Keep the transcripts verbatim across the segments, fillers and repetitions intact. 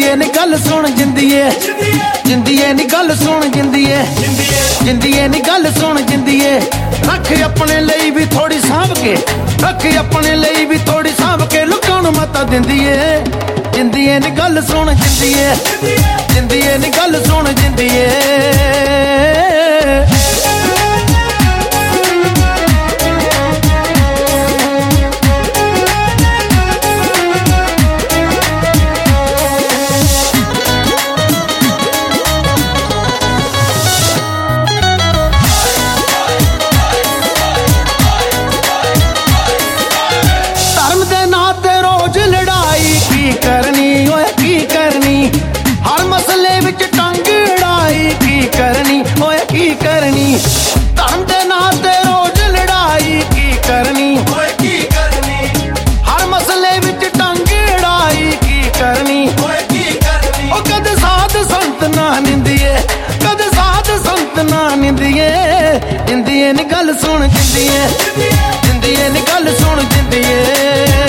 जिंदीए नी गल सुन जिंदीए जिंदीए नी गल सुन जिंदीए जिंदीए नी गल सुन जिंदीए रख अपने लिए भी थोड़ी सांभ के रख अपने लिए भी थोड़ी सांभ के लुकां नूं मता दिंदीए जिंदीए नी गल सुन जिंदीए जिंदीए नी गल सुन जिंदीए करनी ओए की करनी हर मसले विच टंग अड़ाई की करनी ओए की करनी धर्म दे नां ते रोज लड़ाई की करनी ओए की करनी हर मसले विच टंग अड़ाई की करनी ओए की करनी ओ कदे साध संत ना निंदिए कदे साध संत ना निंदिए जिंदीए नी गल सुन जिंदीए जिंदीए नी गल सुन जिंदीए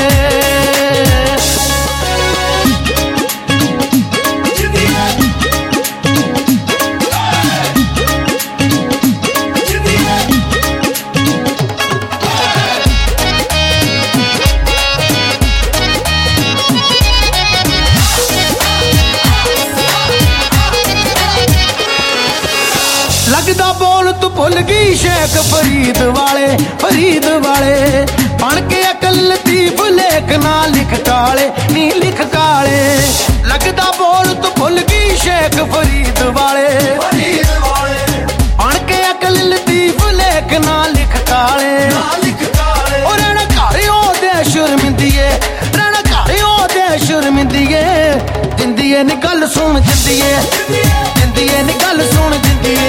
लगदा बोल तू भुल गई शेख फरीद वाले फरीद वाले बन के अकल लतीफ लेख ना लिख काले नी लिख काले लगदा बोल तू भुल गई शेख फरीद वाले फरीद वाले बन के अकल लतीफ लेख ना लिख काले ना लिख काले और रहना घर ओदे शर्मिंदीए रहना घर ओदे शर्मिंदीए जिंदीए नी गल सुन जिंदीए जिंदीए नी गल सुन जिंदीए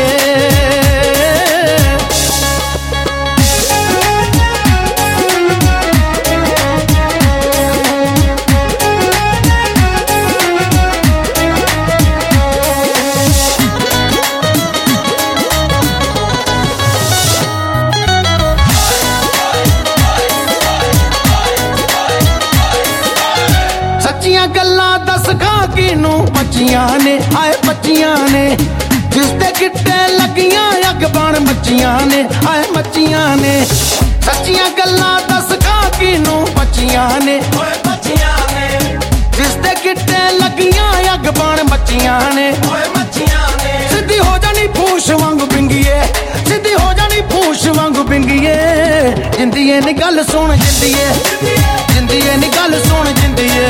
सच्चियां गल्लां दस खां किनू बच्चियां ने आए बच्चियां ने जिसते गिट्टे लगियां अग बन मच्छियां ने आए मच्छियां ने सच्चियां गल्लां दस खां किनू बच्चियां ने ओए बच्चियां ने जिसते गिट्टे लगियां अग बन मच्छियां ने ओए मच्छियां ने सिद्धी हो जानी फूश वांगू पिंगीए सिद्धी हो जानी फूश वांगू पिंगीए जिंदीए नी गल सुन जिंदीए जिंदीए नी गल सुन जिंदीए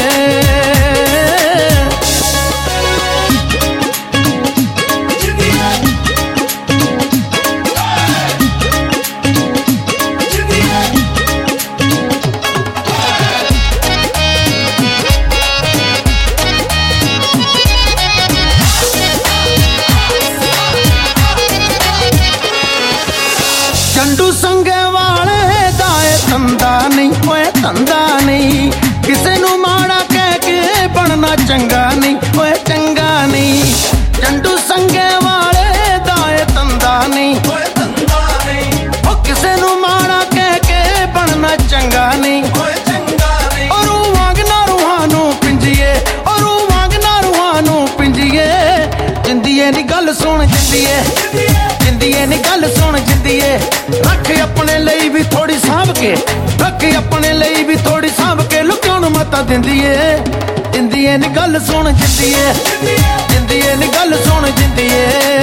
चंडू संगे वाले दाए धंधा नहीं ओए धंधा नहीं किसे नू माड़ा कह के बनना चंगा नहीं ओए चंगा नहीं चंडू संगे वाले दाए धंधा नहीं ओए धंधा नहीं ओ किसे नू माड़ा कह के बनना चंगा नहीं ओए चंगा नहीं और वांगना रूहानू पिंजिए और वांगना रूहानू पिंजिए जिंदीए नी गल सुन जिंदीए जिंदीए नी गल सुन जिंदीए रख अपने लिए भी थोड़ी सांभ के रख अपने लिए भी थोड़ी सांभ के लुकां नूं मता दिंदीए जिंदीए नी गल सुन जिंदीए जिंदीए नी गल सुन जिंदीए